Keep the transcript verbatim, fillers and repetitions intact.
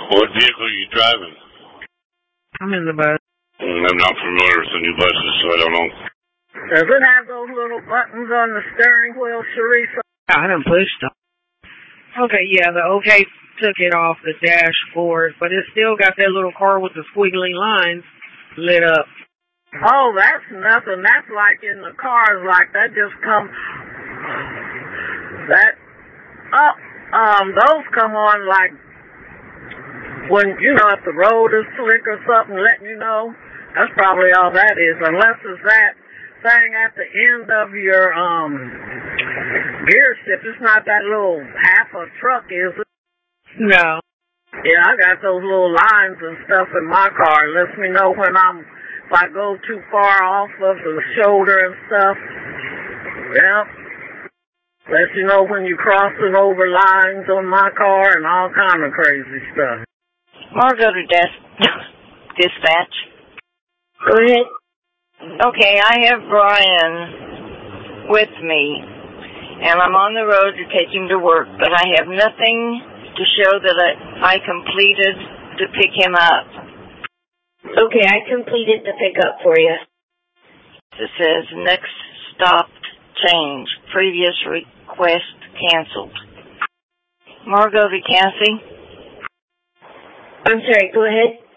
What vehicle are you driving? I'm in the bus. Mm, I'm not familiar with the new buses, so I don't know. Does it have those little buttons on the steering wheel, Teresa? I done pushed them. Okay, yeah, the OK took it off the dashboard, but it still got that little car with the squiggly lines lit up. Oh, that's nothing. That's like in the cars, like that just come. That, oh, um, those come on like when, you know, if the road is slick or something, letting you know. That's probably all that is, unless it's that thing at the end of your um gear shift. It's not that little half a truck, is it? No. Yeah, I got those little lines and stuff in my car. It lets me know when I'm, if I go too far off of the shoulder and stuff. Yep. Lets you know when you're crossing over lines on my car and all kind of crazy stuff. Margo to des- dispatch. Go ahead. Okay, I have Brian with me, and I'm on the road to take him to work, but I have nothing to show that I, I completed to pick him up. Okay, I completed the pickup for you. It says next stop change, previous request canceled. Margo to Cassie. I'm sorry, go ahead.